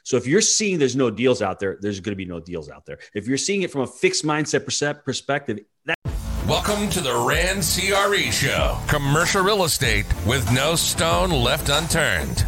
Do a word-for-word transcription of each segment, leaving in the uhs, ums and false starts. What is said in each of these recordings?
So if you're seeing there's no deals out there, there's going to be no deals out there. If you're seeing it from a fixed mindset perspective, that. Welcome to the Rand C R E Show. Commercial real estate with no stone left unturned.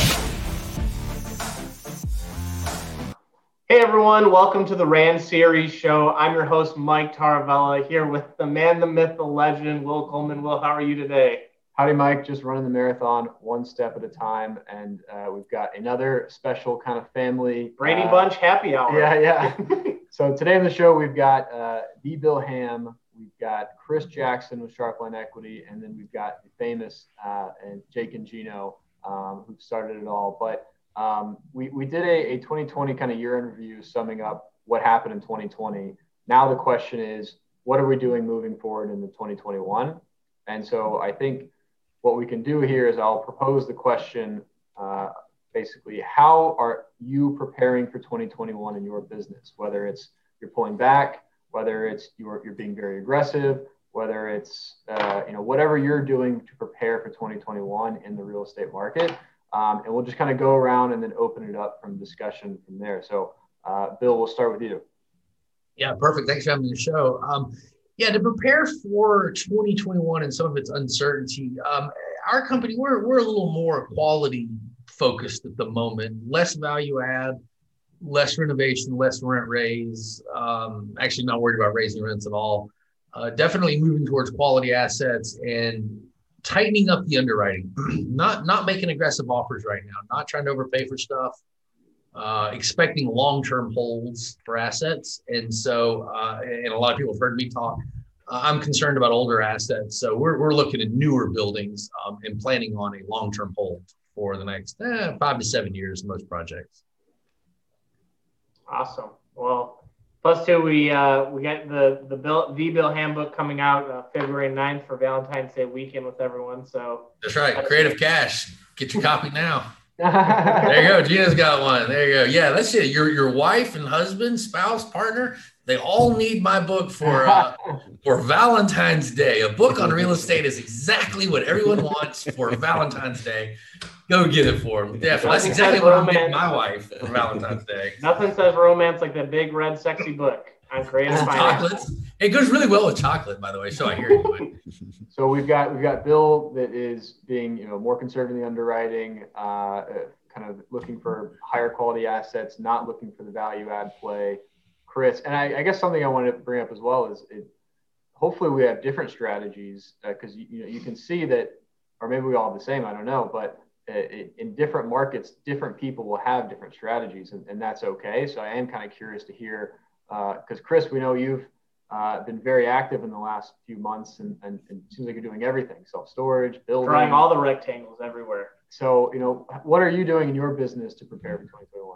Hey everyone, welcome to the Rand C R E Show. I'm your host, Mike Taravella, here with the man, the myth, the legend, Will Coleman. Will, how are you today? Howdy, Mike. Just running the marathon one step at a time. And uh, we've got another special kind of family. Brady uh, Bunch happy hour. Yeah, yeah. So today on the show, we've got uh, the Bill Ham. We've got Chris Jackson with Sharpline Equity. And then we've got the famous uh, and Jake and Gino um, who've started it all. But um, we, we did a, a twenty twenty kind of year in review summing up what happened in twenty twenty. Now the question is, what are we doing moving forward into twenty twenty-one? And so I think what we can do here is I'll propose the question, uh, basically, how are you preparing for twenty twenty-one in your business? Whether it's you're pulling back, whether it's you're, you're being very aggressive, whether it's, uh, you know, whatever you're doing to prepare for twenty twenty-one in the real estate market. Um, and we'll just kind of go around and then open it up from discussion from there. So, uh, Bill, we'll start with you. Yeah, perfect. Thanks for having me on the show. Um, Yeah, to prepare for twenty twenty-one and some of its uncertainty, um, our company, we're, we're a little more quality focused at the moment, less value add, less renovation, less rent raise. Um, actually not worried about raising rents at all. Uh, definitely moving towards quality assets and tightening up the underwriting, not, not making aggressive offers right now, not trying to overpay for stuff. Uh, expecting long-term holds for assets. And so, uh, and a lot of people have heard me talk, uh, I'm concerned about older assets. So we're, we're looking at newer buildings um, and planning on a long-term hold for the next eh, five to seven years, most projects. Awesome. Well, plus two, we uh, we got the, the Bill, the Bill Handbook coming out uh, February ninth for Valentine's Day weekend with everyone. So that's right. That's Creative Cash. Get your copy now. There you go. Gina's got one. There you go. Yeah, that's it. Your your wife and husband, spouse, partner, they all need my book for uh, for Valentine's Day. A book on real estate is exactly what everyone wants for Valentine's Day. Go get it for them. Definitely. That's exactly what I'm getting my wife for Valentine's Day. Nothing says romance like that big red sexy book on creative finance. Chocolate. It goes really well with chocolate, by the way. So I hear you. So we've got we've got Bill that is being you know more conservative in the underwriting, uh, kind of looking for higher quality assets, not looking for the value add play. Chris, and I, I guess something I wanted to bring up as well is it, hopefully we have different strategies because uh, you, you know you can see that, or maybe we all have the same. I don't know, but uh, in different markets, different people will have different strategies, and, and that's okay. So I am kind of curious to hear because uh, Chris, we know you've Uh, been very active in the last few months and, and, and it seems like you're doing everything, self-storage, building. Drawing all the rectangles everywhere. So, you know, what are you doing in your business to prepare for twenty twenty-one?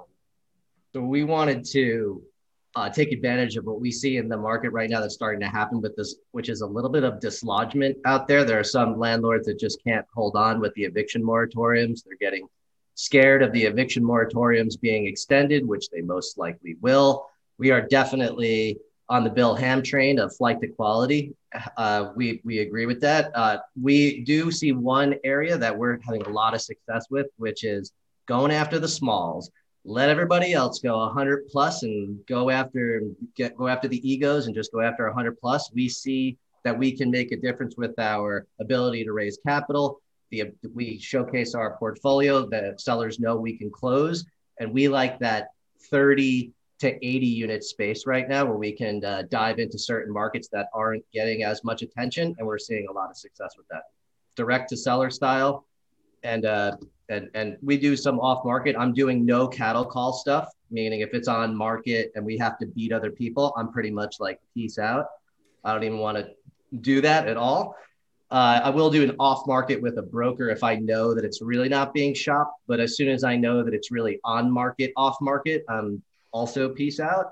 So we wanted to uh, take advantage of what we see in the market right now that's starting to happen with this, which is a little bit of dislodgement out there. There are some landlords that just can't hold on with the eviction moratoriums. They're getting scared of the eviction moratoriums being extended, which they most likely will. We are definitely on the Bill Ham train of flight to quality. Uh, we, we agree with that. Uh, we do see one area that we're having a lot of success with, which is going after the smalls. Let everybody else go one hundred plus and go after get go after the egos and just go after one hundred plus. We see that we can make a difference with our ability to raise capital. The, we showcase our portfolio that sellers know we can close. And we like that thirty to eighty unit space right now where we can uh, dive into certain markets that aren't getting as much attention. And we're seeing a lot of success with that. Direct to seller style. And, uh, and, and we do some off market. I'm doing no cattle call stuff, meaning if it's on market and we have to beat other people, I'm pretty much like peace out. I don't even want to do that at all. Uh, I will do an off market with a broker if I know that it's really not being shopped. But as soon as I know that it's really on market, off market, I'm also peace out.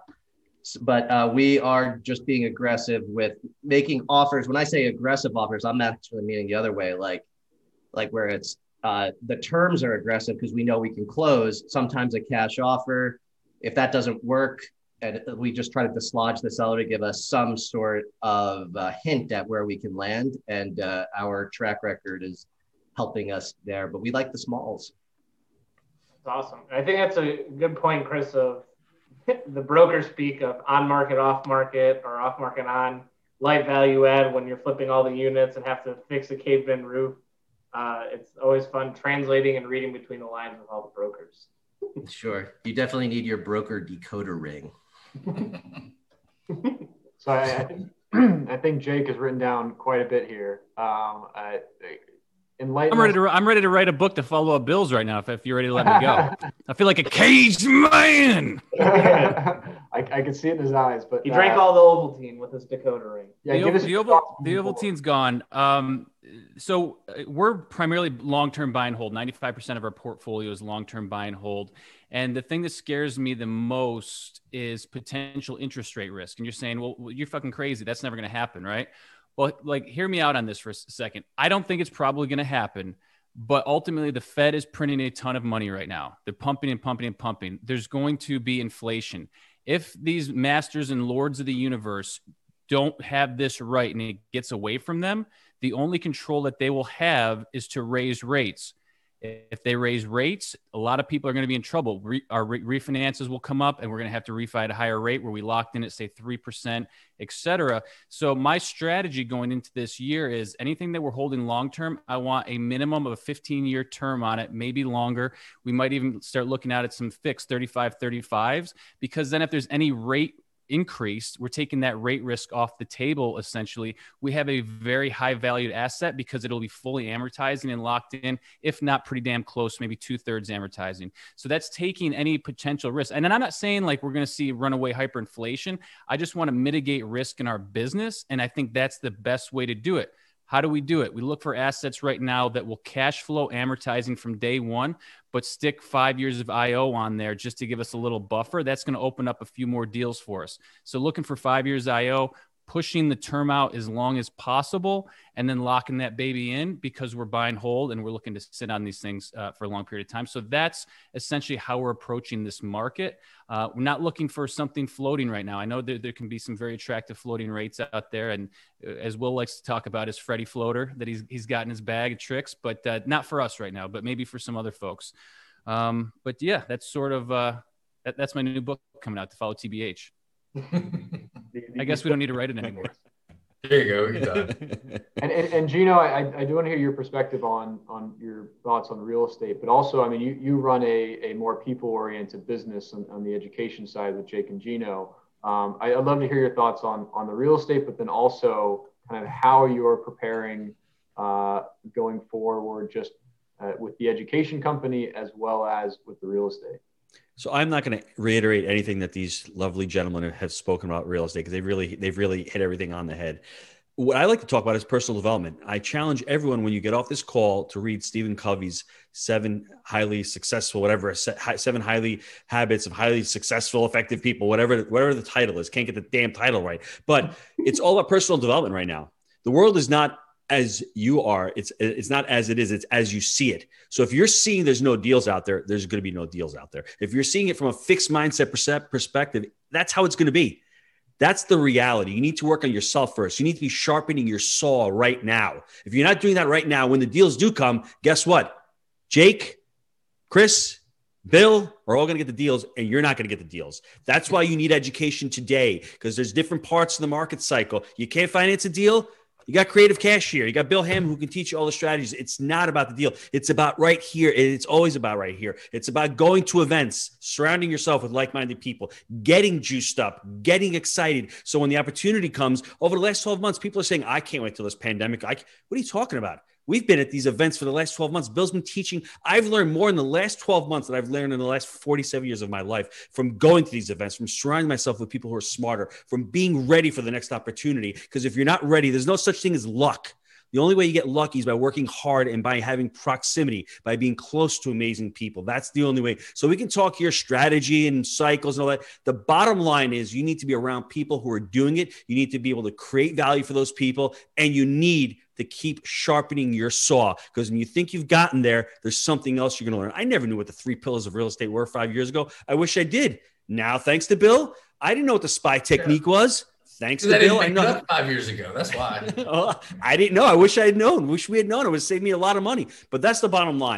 But uh, we are just being aggressive with making offers. When I say aggressive offers, I'm actually meaning the other way, like, like where it's uh, the terms are aggressive because we know we can close. Sometimes a cash offer, if that doesn't work, and we just try to dislodge the seller to give us some sort of uh, hint at where we can land. And uh, our track record is helping us there, but we like the smalls. awesome. I think that's a good point, Chris, of the broker speak of on market, off market, or off market on, light value add when you're flipping all the units and have to fix a caved in roof. Uh, it's always fun translating and reading between the lines with all the brokers. Sure. You definitely need your broker decoder ring. So I, I think Jake has written down quite a bit here. Um, I, Enlighten I'm ready us. to. I'm ready to write a book to follow up Bills right now. If, if you're ready to let me go, I feel like a caged man. I, I can see it in his eyes, but he drank uh, all the Ovaltine with his decoder ring. Yeah, the give us the, your Oval, thoughts the moving Ovaltine's gone. Um, so uh, we're primarily long-term buy and hold. ninety-five percent of our portfolio is long-term buy and hold. And the thing that scares me the most is potential interest rate risk. And you're saying, well, you're fucking crazy. That's never going to happen, right? Well, like, hear me out on this for a second. I don't think it's probably going to happen. But ultimately, the Fed is printing a ton of money right now. They're pumping and pumping and pumping. There's going to be inflation. If these masters and lords of the universe don't have this right and it gets away from them, the only control that they will have is to raise rates. If they raise rates, a lot of people are going to be in trouble. Re- our re- refinances will come up and we're going to have to refi at a higher rate where we locked in at, say, three percent, et cetera. So my strategy going into this year is anything that we're holding long-term, I want a minimum of a fifteen-year term on it, maybe longer. We might even start looking at it some fixed thirty-five, thirty-fives, because then if there's any rate increase, we're taking that rate risk off the table. Essentially, we have a very high valued asset because it'll be fully amortizing and locked in, if not pretty damn close, maybe two thirds amortizing. So that's taking any potential risk. And then I'm not saying like we're going to see runaway hyperinflation. I just want to mitigate risk in our business. And I think that's the best way to do it. How do we do it? We look for assets right now that will cash flow amortizing from day one, but stick five years of I O on there just to give us a little buffer. That's going to open up a few more deals for us. So looking for five years I O, pushing the term out as long as possible, and then locking that baby in because we're buying hold and we're looking to sit on these things uh, for a long period of time. So that's essentially how we're approaching this market. Uh, we're not looking for something floating right now. I know there, there can be some very attractive floating rates out there. And as Will likes to talk about, his Freddie floater that he's, he's got in his bag of tricks, but uh, not for us right now, but maybe for some other folks. Um, but yeah, that's sort of, uh, that, that's my new book coming out, To Follow T B H. I guess we don't need to write it anymore. There you go. You're done. And, and, and Gino, I, I do want to hear your perspective on, on your thoughts on real estate, but also, I mean, you, you run a, a more people-oriented business on, on the education side with Jake and Gino. Um, I, I'd love to hear your thoughts on, on the real estate, but then also kind of how you're preparing uh, going forward, just uh, with the education company as well as with the real estate. So I'm not going to reiterate anything that these lovely gentlemen have spoken about real estate because they've really, they've really hit everything on the head. What I like to talk about is personal development. I challenge everyone when you get off this call to read Stephen Covey's seven highly successful, whatever, seven highly habits of highly successful, effective people, whatever, whatever the title is. Can't get the damn title right, but it's all about personal development right now. The world is not as you are. It's, it's not as it is. It's as you see it. So if you're seeing there's no deals out there, there's going to be no deals out there. If you're seeing it from a fixed mindset perspective, that's how it's going to be. That's the reality. You need to work on yourself first. You need to be sharpening your saw right now. If you're not doing that right now, when the deals do come, guess what? Jake, Chris, Bill are all going to get the deals and you're not going to get the deals. That's why you need education today, because there's different parts of the market cycle. You can't finance a deal. You got Creative Cashier. You got Bill Hammond who can teach you all the strategies. It's not about the deal. It's about right here. It's always about right here. It's about going to events, surrounding yourself with like-minded people, getting juiced up, getting excited. So when the opportunity comes, over the last twelve months, people are saying, I can't wait till this pandemic. I, what are you talking about? We've been at these events for the last twelve months. Bill's been teaching. I've learned more in the last twelve months than I've learned in the last forty-seven years of my life from going to these events, from surrounding myself with people who are smarter, from being ready for the next opportunity. Because if you're not ready, there's no such thing as luck. The only way you get lucky is by working hard and by having proximity, by being close to amazing people. That's the only way. So we can talk here strategy and cycles and all that. The bottom line is you need to be around people who are doing it. You need to be able to create value for those people, and you need to keep sharpening your saw, because when you think you've gotten there, there's something else you're going to learn. I never knew what the three pillars of real estate were five years ago. I wish I did. Now, thanks to Bill, I didn't know what the SPY technique yeah. was. Thanks to Bill, I know five years ago. That's why I didn't know. I wish I had known. Wish we had known. It would save me a lot of money. But that's the bottom line.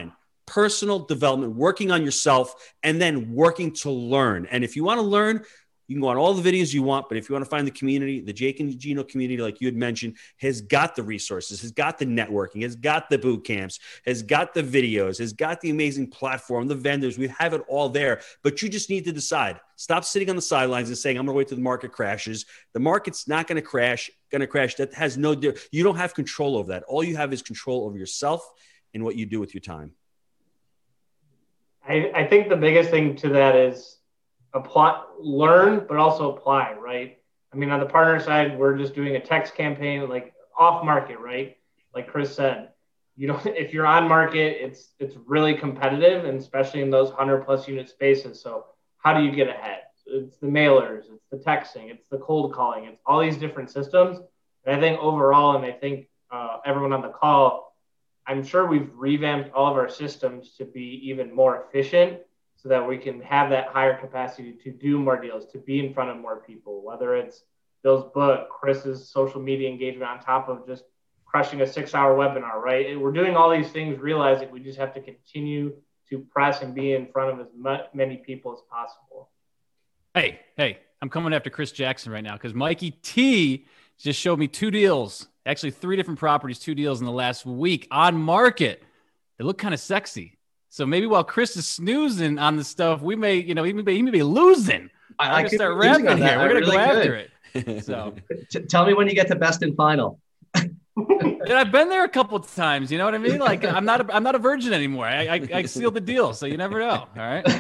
personal development, working on yourself, and then working to learn. And if you want to learn, you can go on all the videos you want, but if you want to find the community, the Jake and Gino community, like you had mentioned, has got the resources, has got the networking, has got the boot camps, has got the videos, has got the amazing platform, the vendors. We have it all there, but you just need to decide. Stop sitting on the sidelines and saying, I'm going to wait till the market crashes. The market's not going to crash, going to crash. That has no, you don't have control over that. All you have is control over yourself and what you do with your time. I, I think the biggest thing to that is, apply, learn, but also apply, right? I mean, on the partner side, we're just doing a text campaign, like off market, right? Like Chris said, you know, if you're on market, it's it's really competitive, and especially in those hundred plus unit spaces. So how do you get ahead? It's the mailers, it's the texting, it's the cold calling, it's all these different systems. And I think overall, and I think uh, everyone on the call, I'm sure we've revamped all of our systems to be even more efficient, so that we can have that higher capacity to do more deals, to be in front of more people, whether it's Bill's book, Chris's social media engagement on top of just crushing a six hour webinar, right? We're doing all these things, realizing we just have to continue to press and be in front of as many people as possible. Hey, hey, I'm coming after Chris Jackson right now because Mikey T just showed me two deals, actually three different properties, two deals in the last week on market. They look kind of sexy. So maybe while Chris is snoozing on the stuff, we may, you know, he may be, he may be losing. I, We're I gonna start rapping here. We're gonna really go after could. it. So T- tell me when you get to best and final. and I've been there a couple of times. You know what I mean? Like I'm not, a, I'm not a virgin anymore. I, I, I sealed the deal, so you never know. All right.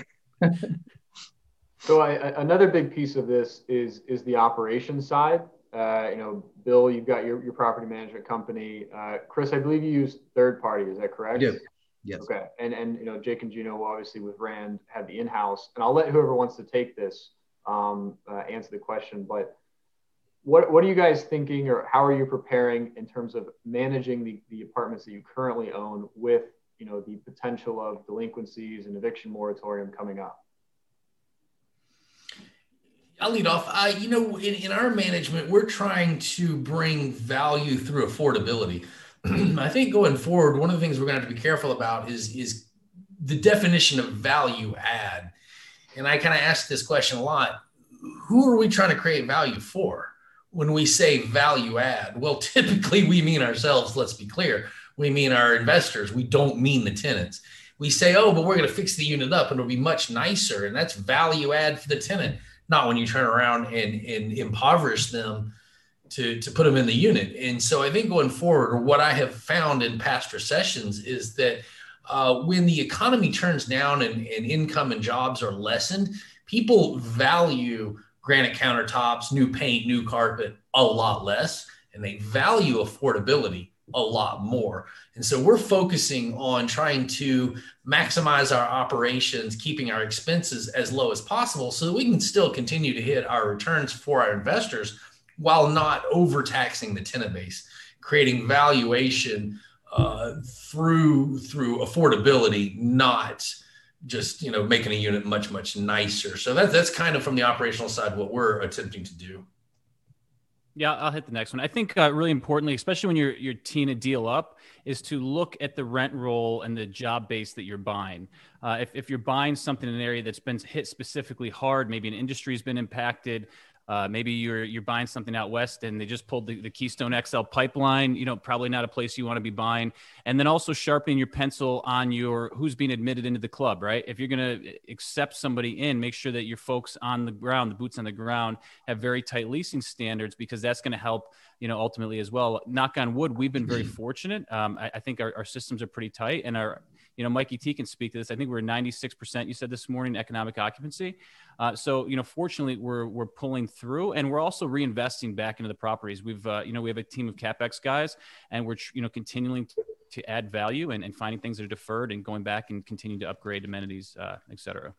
So I, another big piece of this is is the operations side. Uh, you know, Bill, you've got your, your property management company. Uh, Chris, I believe you use third party. Is that correct? Yeah. Yes. Okay. And, and, you know, Jake and Gino, obviously with Rand, have the in-house, and I'll let whoever wants to take this um, uh, answer the question, but what, what are you guys thinking, or how are you preparing in terms of managing the, the apartments that you currently own with, you know, the potential of delinquencies and eviction moratorium coming up? I'll lead off. Uh, you know, in, in our management, we're trying to bring value through affordability. I think going forward, one of the things we're going to have to be careful about is, is the definition of value add. And I kind of ask this question a lot. Who are we trying to create value for when we say value add? Well, typically we mean ourselves. Let's be clear. We mean our investors. We don't mean the tenants. We say, oh, but we're going to fix the unit up and it'll be much nicer. And that's value add for the tenant, not when you turn around and, and impoverish them to, to put them in the unit. And so I think going forward, what I have found in past recessions is that uh, when the economy turns down and, and income and jobs are lessened, people value granite countertops, new paint, new carpet a lot less, and they value affordability a lot more. And so we're focusing on trying to maximize our operations, keeping our expenses as low as possible so that we can still continue to hit our returns for our investors while not overtaxing the tenant base, creating valuation uh, through through affordability, not just, you know, making a unit much, much nicer. So that, that's kind of from the operational side what we're attempting to do. Yeah, I'll hit the next one. I think uh, really importantly, especially when you're you're teeing a deal up, is to look at the rent roll and the job base that you're buying. Uh, if, if you're buying something in an area that's been hit specifically hard, maybe an industry's been impacted, Uh, maybe you're you're buying something out west and they just pulled the, the Keystone X L pipeline, you know, probably not a place you want to be buying. And then also sharpening your pencil on your who's being admitted into the club, right? If you're going to accept somebody in, make sure that your folks on the ground, the boots on the ground, have very tight leasing standards, because that's going to help, you know, ultimately as well. Knock on wood, we've been very fortunate. Um, I, I think our, our systems are pretty tight, and our, you know, Mikey T can speak to this. I think we're ninety-six percent, you said this morning, economic occupancy. Uh, so, you know, fortunately, we're we're pulling through, and we're also reinvesting back into the properties. We've, uh, you know, we have a team of CapEx guys, and we're, you know, continuing to, to add value and, and finding things that are deferred and going back and continuing to upgrade amenities, uh, et cetera.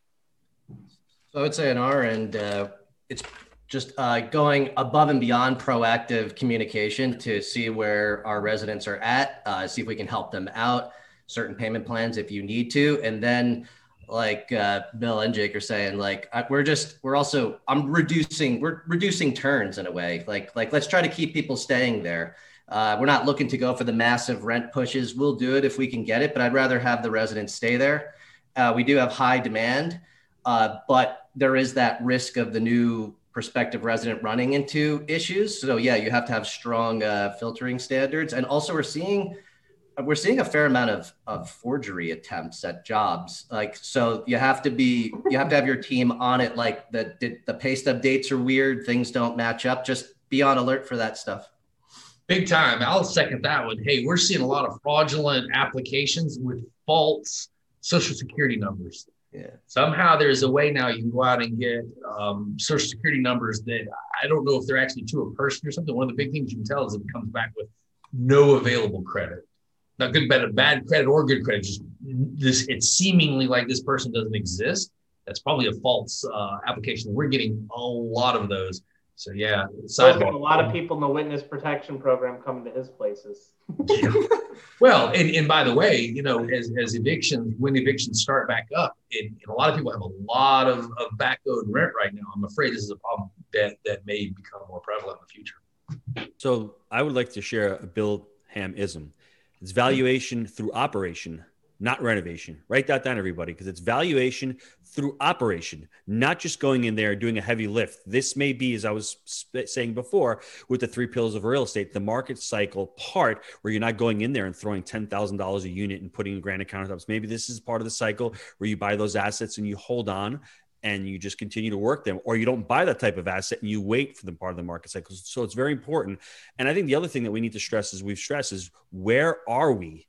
So I would say on our end, uh, it's just uh, going above and beyond proactive communication to see where our residents are at, uh, see if we can help them out, certain payment plans if you need to. And then like uh, Bill and Jake are saying, like, I, we're just, we're also, I'm reducing, we're reducing turns in a way. Like, like, let's try to keep people staying there. Uh, we're not looking to go for the massive rent pushes. We'll do it if we can get it, but I'd rather have the residents stay there. Uh, we do have high demand, uh, but there is that risk of the new prospective resident running into issues. So yeah, you have to have strong uh, filtering standards. And also we're seeing we're seeing a fair amount of, of forgery attempts at jobs. Like, so you have to be, you have to have your team on it. Like the, the pay stub dates are weird. Things don't match up. Just be on alert for that stuff. Big time. I'll second that one. Hey, we're seeing a lot of fraudulent applications with false social security numbers. Yeah. Somehow there's a way now you can go out and get um, social security numbers that I don't know if they're actually to a person or something. One of the big things you can tell is it comes back with no available credit. Not good, bad, bad credit or good credit. Just this, it's seemingly like this person doesn't exist. That's probably a false uh, application. We're getting a lot of those. So yeah, so a lot of people in the witness protection program coming to his places. Yeah. Well, and, and by the way, you know, as, as evictions, when evictions start back up, and, and a lot of people have a lot of, of back owed rent right now. I'm afraid this is a problem that, that may become more prevalent in the future. So I would like to share a Bill Ham-ism. It's valuation through operation, not renovation. Write that down, everybody, because it's valuation through operation, not just going in there doing a heavy lift. This may be, as I was saying before, with the three pillars of real estate, the market cycle part where you're not going in there and throwing ten thousand dollars a unit and putting in granite countertops. Maybe this is part of the cycle where you buy those assets and you hold on and you just continue to work them, or you don't buy that type of asset and you wait for the part of the market cycle. So it's very important. And I think the other thing that we need to stress is we've stressed is where are we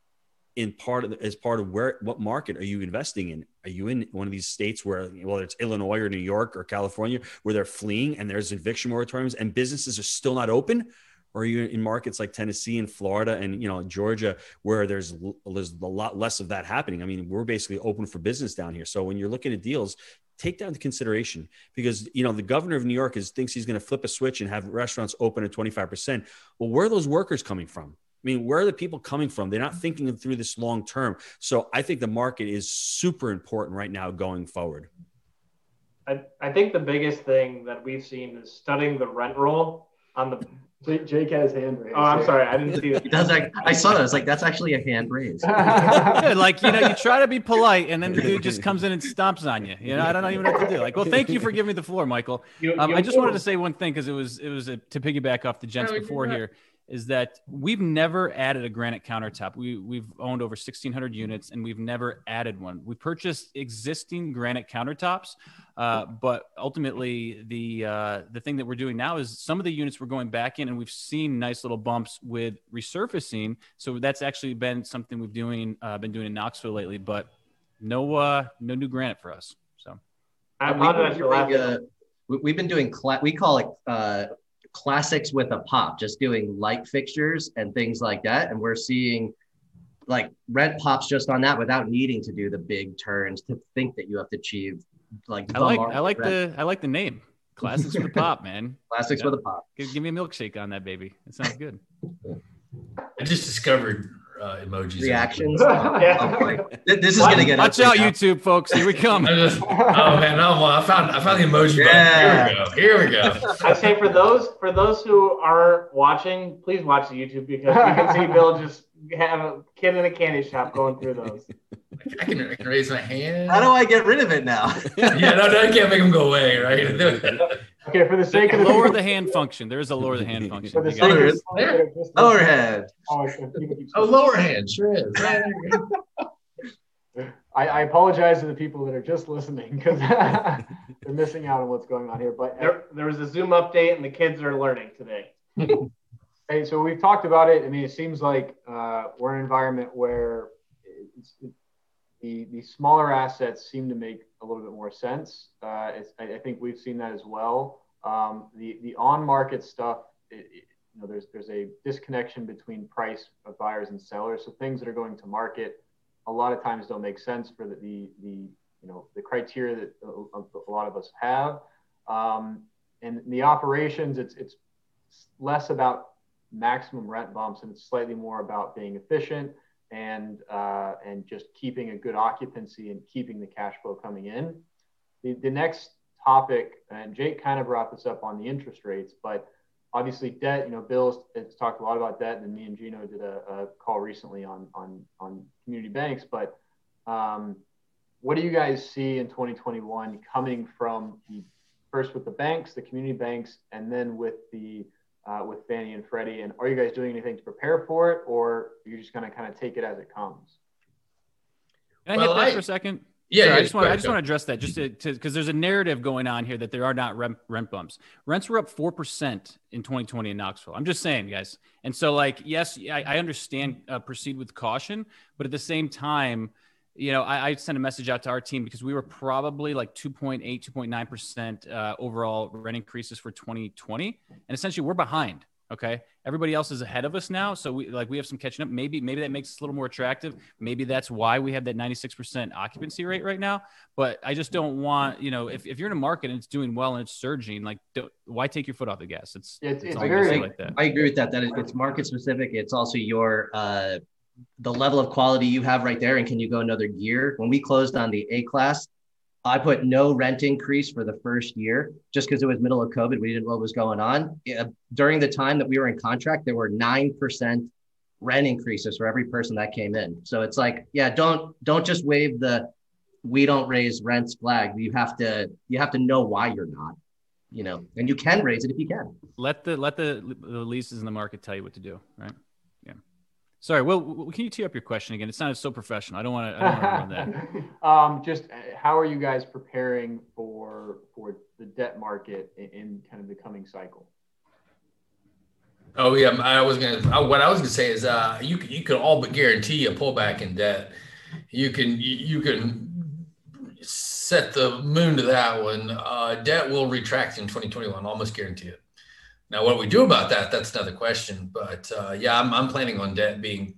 in part of the, as part of where, what market are you investing in? Are you in one of these states where, whether it's Illinois or New York or California, where they're fleeing and there's eviction moratoriums and businesses are still not open? Or are you in markets like Tennessee and Florida and, you know, Georgia, where there's, there's a lot less of that happening? I mean, we're basically open for business down here. So when you're looking at deals, take that into consideration, because, you know, the governor of New York is thinks he's going to flip a switch and have restaurants open at twenty-five percent. Well, where are those workers coming from? I mean, where are the people coming from? They're not thinking through this long term. So I think the market is super important right now going forward. I, I think the biggest thing that we've seen is studying the rent roll on the Jake, Jake has his hand raised. Oh, I'm sorry. I didn't see that. He does, like, I saw that. I was like, that's actually a hand raised. Good. Like, you know, you try to be polite and then the dude just comes in and stomps on you. You know, I don't even know what to do. Like, well, thank you for giving me the floor, Michael. Um, I just wanted to say one thing, because it was, it was a, to piggyback off the gents before here, is that we've never added a granite countertop. We, we've owned over sixteen hundred units and we've never added one. We purchased existing granite countertops, uh, but ultimately the uh, the thing that we're doing now is some of the units we're going back in, and we've seen nice little bumps with resurfacing. So that's actually been something we've doing uh, been doing in Knoxville lately, but no uh, no new granite for us. So I we've, been apologize for doing, laughing. uh, we- we've been doing, cla- we call it uh, classics with a pop, just doing light fixtures and things like that. And we're seeing like rent pops just on that without needing to do the big turns to think that you have to achieve like, I like, I like the, I like the name Classics with a Pop, man. Classics yeah. with a Pop. Give, give me a milkshake on that, baby. It sounds good. I just discovered uh, emojis. Reactions. Yeah. Oh, boy. This is going to get Watch out, YouTube folks. Here we come. I just, oh man, no, I found I found the emoji Yeah. button. Here we go. Here we go. I say for those for those who are watching, please watch the YouTube, because you can see Bill just have a kid in a candy shop going through those. I can, I can raise my hand. How do I get rid of it now? Yeah, no, no, I can't make them go away, right? Okay, for the sake of the Lower the hand function. There is a lower the hand function. For the You sake got There of is. the- just- Overhead. Oh, I should- keep it- Oh, lower hand, sure is. I, I apologize to the people that are just listening, because they're missing out on what's going on here. But There, there was a Zoom update, and the kids are learning today. hey, so we've talked about it. I mean, it seems like uh, we're in an environment where it's, it, the the smaller assets seem to make a little bit more sense. Uh, it's, I, I think we've seen that as well. Um, the the on market stuff, it, it, you know, there's there's a disconnection between price of buyers and sellers. So things that are going to market a lot of times don't make sense for the the, the you know the criteria that a, a lot of us have. Um, and the operations, it's it's less about maximum rent bumps, and it's slightly more about being efficient and uh, and just keeping a good occupancy and keeping the cash flow coming in. The, the next topic, and Jake kind of brought this up on the interest rates, but obviously debt, you know, Bill has talked a lot about debt, and me and Gino did a, a call recently on, on, on community banks, but um, what do you guys see in twenty twenty-one coming from the, first with the banks, the community banks, and then with the, uh, with Fannie and Freddie? And are you guys doing anything to prepare for it, or are you just going to kind of take it as it comes? Can I Well, hit that I- for a second? Yeah, Sorry, yeah, I just go want I ahead, just go want to address that just to because there's a narrative going on here that there are not rent, rent bumps. Rents were up four percent in twenty twenty in Knoxville. I'm just saying, guys. And so, like, yes, I, I understand uh, proceed with caution, but at the same time, you know, I, I sent a message out to our team because we were probably like two point eight, two point nine percent uh, overall rent increases for twenty twenty, and essentially we're behind. Okay. Everybody else is ahead of us now. So we like, we have some catching up. Maybe, maybe that makes us a little more attractive. Maybe that's why we have that ninety-six percent occupancy rate right now. But I just don't want, you know, if, if you're in a market and it's doing well and it's surging, like, why take your foot off the gas? It's, It's, it's all I'm very, gonna say like that. I agree with that. That it- it's market specific. It's also your uh, the level of quality you have right there, and can you go another year? When we closed on the A class, I put no rent increase for the first year just because it was middle of COVID. We didn't know what was going on. Yeah, during the time that we were in contract, there were nine percent rent increases for every person that came in. So it's like, yeah, don't don't just wave the we don't raise rents flag. You have to you have to know why you're not, you know, and you can raise it if you can. Let the, let the, the leases in the market tell you what to do. Right. Yeah. Sorry. Well, w- can you tee up your question again? It sounded so professional. I don't want to, I don't want to run that. um, just uh, how are you guys preparing for for the debt market in, in kind of the coming cycle? Oh yeah, I was gonna. I, what I was gonna say is, uh, you can you can all but guarantee a pullback in debt. You can you, you can set the moon to that one. Uh, debt will retract in twenty twenty-one, almost guarantee it. Now, what we do about that, that's another question. But uh, yeah, I'm, I'm planning on debt being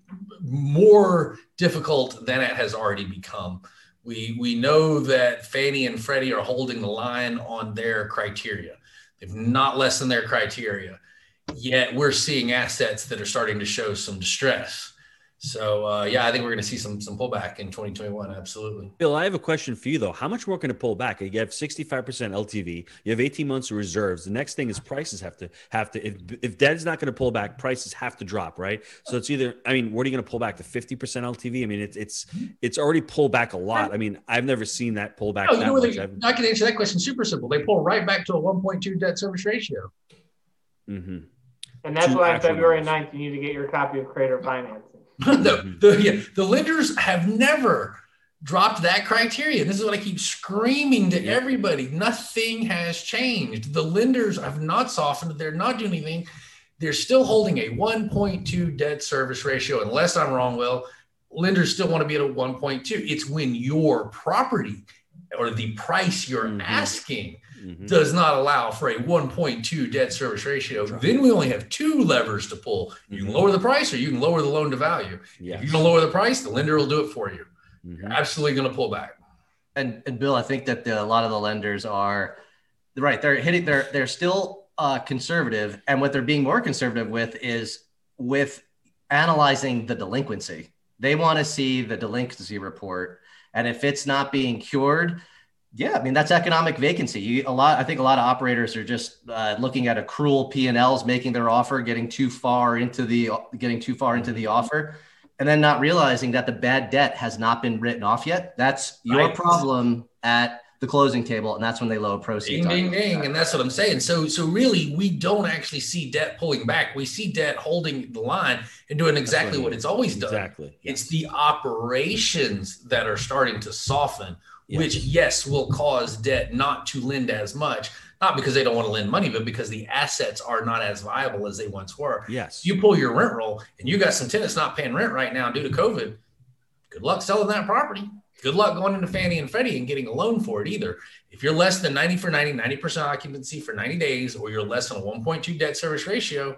more difficult than it has already become. We we know that Fannie and Freddie are holding the line on their criteria. They've not lessened their criteria. Yet we're seeing assets that are starting to show some distress. So uh, yeah, I think we're going to see some some pullback in twenty twenty-one. Absolutely. Bill, I have a question for you though. How much more can it pull back? You have sixty-five percent L T V. You have eighteen months of reserves. The next thing is prices have to have to. If, if debt is not going to pull back, prices have to drop, right? So it's either. I mean, what are you going to pull back to fifty percent L T V? I mean, it's it's it's already pulled back a lot. I mean, I've never seen that pull back No, you that know what much. they, I've- I can answer that question super simple. They pull right back to a one point two debt service ratio. Mm-hmm. And that's Two why actual February numbers. ninth, you need to get your copy of Crater Financing. the, the, yeah, the lenders have never dropped that criteria. This is what I keep screaming to Yeah. everybody. Nothing has changed. The lenders have not softened. They're not doing anything. They're still holding a one point two debt service ratio. Unless I'm wrong, Will, lenders still want to be at a one point two. It's when your property or the price you're Mhm. asking Mm-hmm. does not allow for a one point two debt service ratio. Then we only have two levers to pull. You can Mhm. lower the price or you can lower the loan to value. Yes. If you don't lower the price, the lender will do it for you. Mhm. You're absolutely going to pull back. And and Bill, I think that the, a lot of the lenders are right. They're hitting. They're they're still uh, conservative, and what they're being more conservative with is with analyzing the delinquency. They want to see the delinquency report, and if it's not being cured, yeah, I mean that's economic vacancy. You, a lot. I think a lot of operators are just uh, looking at accrual P and Ls, making their offer, getting too far into the getting too far into the offer. And then not realizing that the bad debt has not been written off yet. That's your Right. problem at the closing table. And that's when they lower proceeds. Ding, on ding, you. ding. And that's what I'm saying. So, so really, we don't actually see debt pulling back. We see debt holding the line and doing exactly That's what it's always done. Exactly. It's the operations that are starting to soften, Yes. which, yes, will cause debt not to lend as much, not because they don't want to lend money, but because the assets are not as viable as they once were. Yes. You pull your rent roll and you got some tenants not paying rent right now due to COVID. Good luck selling that property. Good luck going into Fannie and Freddie and getting a loan for it either. If you're less than ninety for ninety, ninety percent occupancy for ninety days, or you're less than a one point two debt service ratio,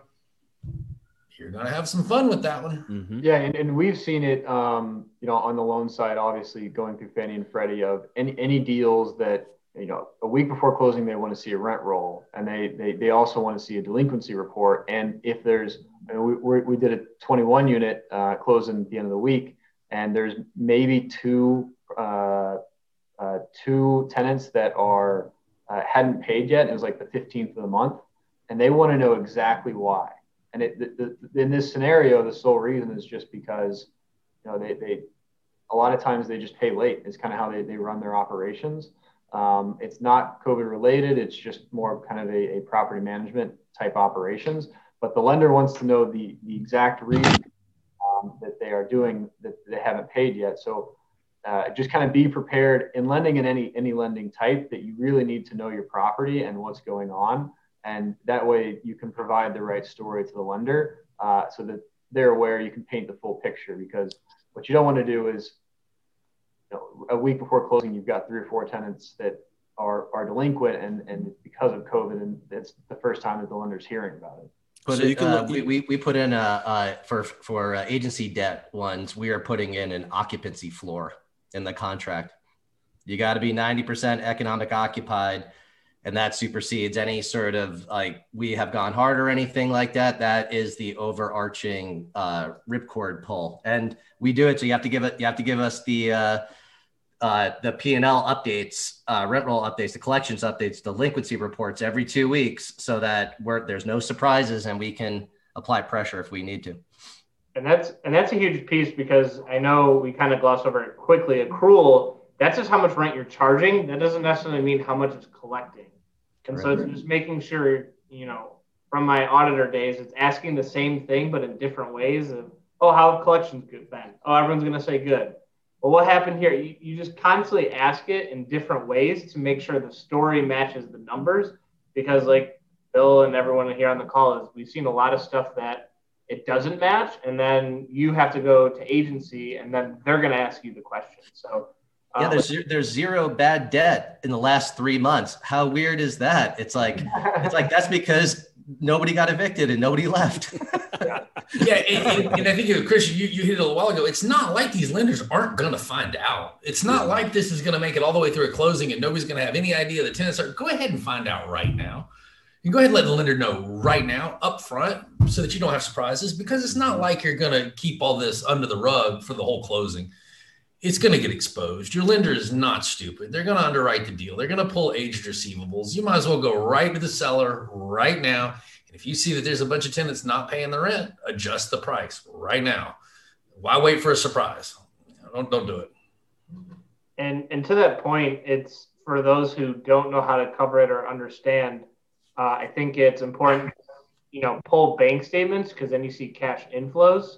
you're going to have some fun with that one. Mm-hmm. Yeah, and, and we've seen it, um, you know, on the loan side, obviously going through Fannie and Freddie of any any deals that, you know, a week before closing, they want to see a rent roll, and they they they also want to see a delinquency report. And if there's, I mean, we we we did a twenty-one unit uh, closing at the end of the week, and there's maybe two uh, uh, two tenants that are uh, hadn't paid yet. It was like the fifteenth of the month. and they want to know exactly why. And it, the, the, in this scenario, the sole reason is just because, you know, they, they a lot of times they just pay late. It's kind of how they, they run their operations. Um, it's not COVID related. It's just more kind of a, a property management type operations. But the lender wants to know the, the exact reason um, that they are doing that they haven't paid yet. So uh, just kind of be prepared in lending in any any lending type that you really need to know your property and what's going on. And that way you can provide the right story to the lender uh, so that they're aware you can paint the full picture. Because what you don't want to do is, you know, a week before closing, you've got three or four tenants that are, are delinquent and, and because of COVID, and it's the first time that the lender's hearing about it. But so you can uh, look, we, we we put in a uh, for for uh, agency debt ones. We are putting in an occupancy floor in the contract. You got to be ninety percent economic occupied, and that supersedes any sort of like we have gone hard or anything like that. That is the overarching uh, ripcord pull, and we do it. So you have to give it. You have to give us the uh, uh, the P and L updates, uh, rent roll updates, the collections updates, delinquency reports every two weeks, so that we're, there's no surprises and we can apply pressure if we need to. And that's and that's a huge piece, because I know we kind of gloss over it quickly. Accrual, that's just how much rent you're charging. That doesn't necessarily mean how much it's collecting. And so it's just making sure, you know, from my auditor days, it's asking the same thing, but in different ways of, oh, how have collections been? Oh, everyone's going to say good. Well, what happened here? You, you just constantly ask it in different ways to make sure the story matches the numbers, because like Bill and everyone here on the call is, we've seen a lot of stuff that it doesn't match. And then you have to go to agency and then they're going to ask you the question. So yeah, there's there's zero bad debt in the last three months. How weird is that? It's like it's like that's because nobody got evicted and nobody left. Yeah, and, and, and I think, Chris, you, you hit it a little while ago. It's not like these lenders aren't going to find out. It's not like this is going to make it all the way through a closing and nobody's going to have any idea the tenants are. Go ahead and find out right now. You go ahead and let the lender know right now up front so that you don't have surprises, because it's not like you're going to keep all this under the rug for the whole closing. It's going to get exposed. Your lender is not stupid. They're going to underwrite the deal. They're going to pull aged receivables. You might as well go right to the seller right now. And if you see that there's a bunch of tenants not paying the rent, adjust the price right now. Why wait for a surprise? Don't, don't do it. And, and to that point, it's for those who don't know how to cover it or understand, uh, I think it's important, you know, pull bank statements, because then you see cash inflows.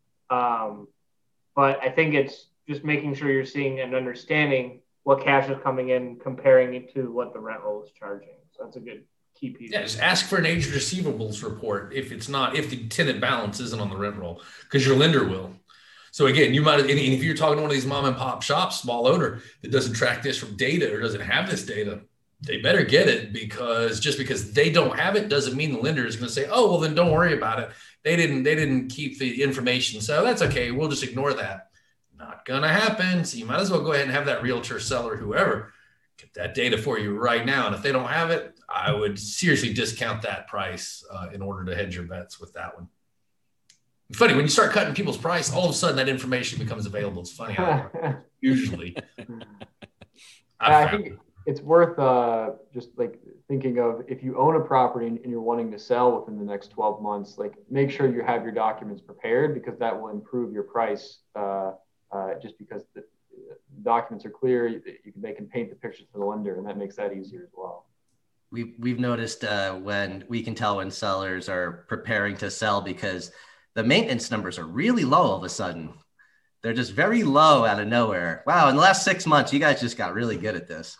Um, but I think it's just making sure you're seeing and understanding what cash is coming in, comparing it to what the rent roll is charging. So that's a good key piece. Yeah, just ask for an aged receivables report if it's not, if the tenant balance isn't on the rent roll, because your lender will. So again, you might, and if you're talking to one of these mom and pop shops, small owner that doesn't track this from data or doesn't have this data, they better get it, because just because they don't have it doesn't mean the lender is going to say, oh, well, then don't worry about it. They didn't, they didn't keep the information. So that's okay. We'll just ignore that. Not going to happen. So you might as well go ahead and have that realtor, seller, whoever, get that data for you right now. And if they don't have it, I would seriously discount that price uh, in order to hedge your bets with that one. Funny, when you start cutting people's price, all of a sudden that information becomes available. It's funny how usually. I think it's worth uh, just like thinking of, if you own a property and you're wanting to sell within the next twelve months, like make sure you have your documents prepared, because that will improve your price. Uh, uh, just because the, the documents are clear, you, you can, they can paint the picture to the lender, and that makes that easier as well. We've, we've noticed uh, when we can tell when sellers are preparing to sell, because the maintenance numbers are really low all of a sudden. They're just very low out of nowhere. Wow, in the last six months, you guys just got really good at this.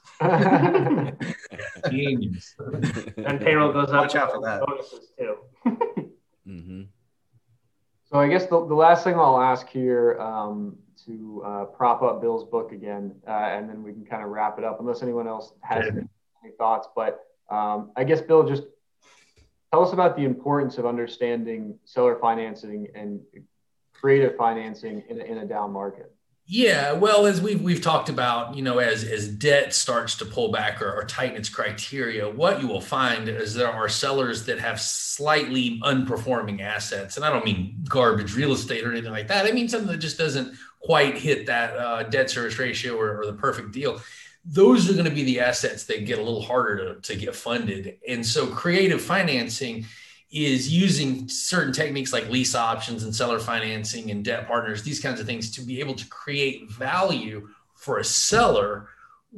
Genius. And payroll goes up. Watch out for that. Bonuses too. Mm-hmm. So I guess the, the last thing I'll ask here um, to uh, prop up Bill's book again, uh, and then we can kind of wrap it up, unless anyone else has any, any thoughts. But um, I guess, Bill, just tell us about the importance of understanding seller financing and creative financing in a, in a down market. Yeah, well, as we've we've talked about, you know, as as debt starts to pull back or, or tighten its criteria, what you will find is there are sellers that have slightly unperforming assets, and I don't mean garbage real estate or anything like that. I mean something that just doesn't quite hit that uh, debt service ratio or, or the perfect deal. those are going to be the assets that get a little harder to, to get funded. And so creative financing is using certain techniques like lease options and seller financing and debt partners, these kinds of things, to be able to create value for a seller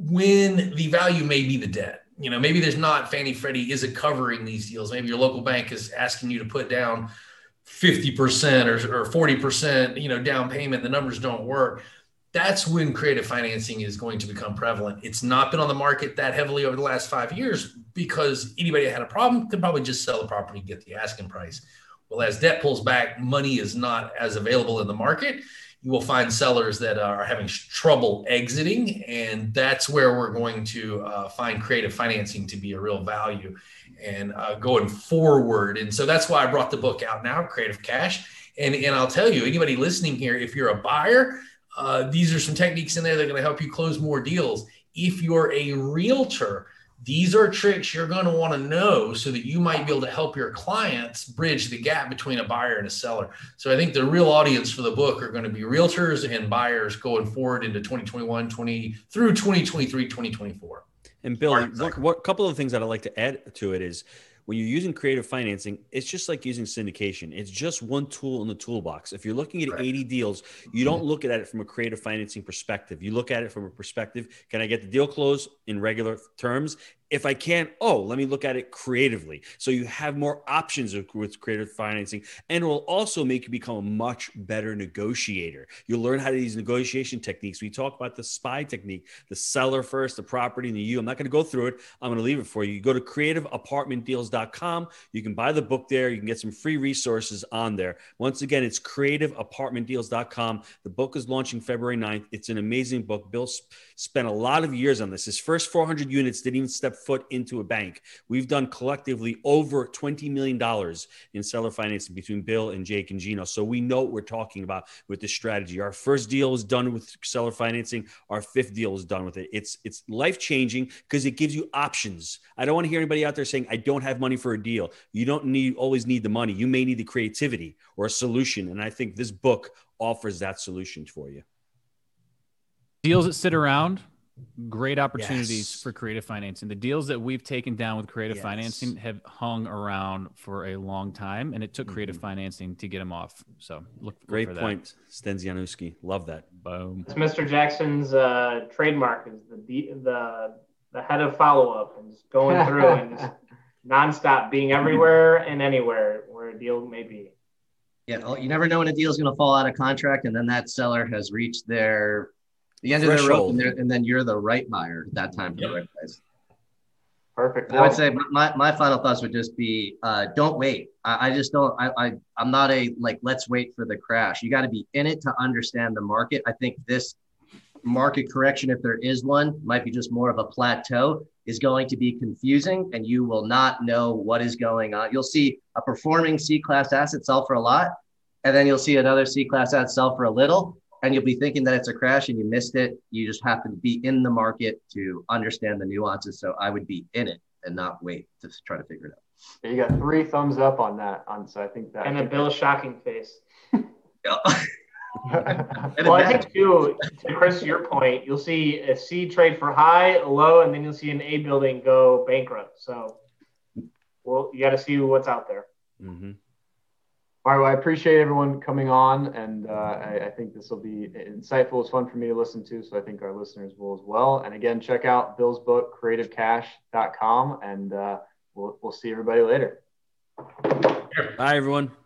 when the value may be the debt. You know, maybe there's not, Fannie Freddie isn't covering these deals. Maybe your local bank is asking you to put down fifty percent or, or forty percent, you know, down payment. The numbers don't work. That's when creative financing is going to become prevalent. It's not been on the market that heavily over the last five years because anybody that had a problem could probably just sell the property and get the asking price. Well, as debt pulls back, money is not as available in the market. You will find sellers that are having trouble exiting, and that's where we're going to uh, find creative financing to be a real value and uh, going forward. And so that's why I brought the book out now, Creative Cash. And, and I'll tell you, anybody listening here, if you're a buyer, uh, these are some techniques in there that are going to help you close more deals. If you're a realtor, these are tricks you're going to want to know so that you might be able to help your clients bridge the gap between a buyer and a seller. So I think the real audience for the book are going to be realtors and buyers going forward into twenty twenty-one, twenty through twenty twenty-three, twenty twenty-four. And Bill, what, what couple of things that I'd like to add to it is when you're using creative financing, it's just like using syndication. It's just one tool in the toolbox. If you're looking at right. eighty deals, you don't look at it from a creative financing perspective. You look at it from a perspective, can I get the deal closed in regular terms? If I can't, oh, let me look at it creatively. So you have more options with creative financing, and it will also make you become a much better negotiator. You'll learn how to use negotiation techniques. We talk about the SPY technique, the seller first, the property, and the you. I'm not going to go through it. I'm going to leave it for you. You go to creative apartment deals dot com. You can buy the book there. You can get some free resources on there. Once again, it's creative apartment deals dot com. The book is launching February ninth. It's an amazing book. Bill sp- spent a lot of years on this. His first four hundred units didn't even step foot into a bank. We've done collectively over twenty million dollars in seller financing between Bill and Jake and Gino. So we know what we're talking about with this strategy. Our first deal is done with seller financing. Our fifth deal is done with it. It's, it's life-changing because it gives you options. I don't want to hear anybody out there saying, I don't have money for a deal. You don't need always need the money. You may need the creativity or a solution. And I think this book offers that solution for you. Deals that sit around, great opportunities yes. for creative financing. The deals that we've taken down with creative yes. financing have hung around for a long time, and it took creative mm-hmm. financing to get them off. So look, look great for point, Sten Zianowski. Love that. Boom. It's Mister Jackson's uh, trademark is the the the head of follow up and just going through and just nonstop being everywhere and anywhere where a deal may be. Yeah, you never know when a deal is going to fall out of contract, and then that seller has reached their the end Threshold. of their rope, and, and then you're the right buyer at that time for Yep. the right price. Perfect. I would say my, my final thoughts would just be, uh, don't wait. I, I just don't, I, I, I'm not a, like, let's wait for the crash. You got to be in it to understand the market. I think this market correction, if there is one, might be just more of a plateau, is going to be confusing, and you will not know what is going on. You'll see a performing C-class asset sell for a lot, and then you'll see another C-class asset sell for a little, and you'll be thinking that it's a crash and you missed it. You just have to be in the market to understand the nuances. So I would be in it and not wait to try to figure it out. You got three thumbs up on that. On so I think that And a Bill shocking face. Yeah. Well, I think too, to Chris, your point, you'll see a C trade for high, a low, and then you'll see an A building go bankrupt. So, well, you got to see what's out there. Mm-hmm. All right, well, I appreciate everyone coming on, and uh, I, I think this will be insightful. It's fun for me to listen to, so I think our listeners will as well. And again, check out Bill's book, creative cash dot com, and uh, we'll, we'll see everybody later. Bye, everyone.